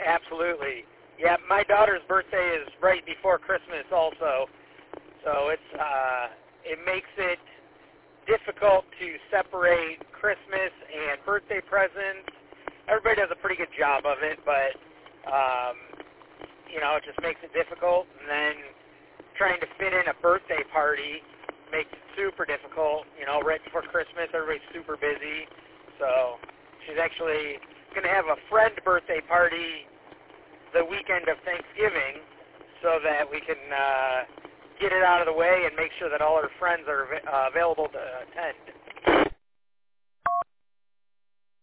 Absolutely. Yeah, my daughter's birthday is right before Christmas also, so it makes it difficult to separate Christmas and birthday presents. Everybody does a pretty good job of it, but it just makes it difficult. And then trying to fit in a birthday party makes it super difficult. Right before Christmas, everybody's super busy. So she's actually going to have a friend birthday party the weekend of Thanksgiving so that we can get it out of the way and make sure that all her friends are available to attend.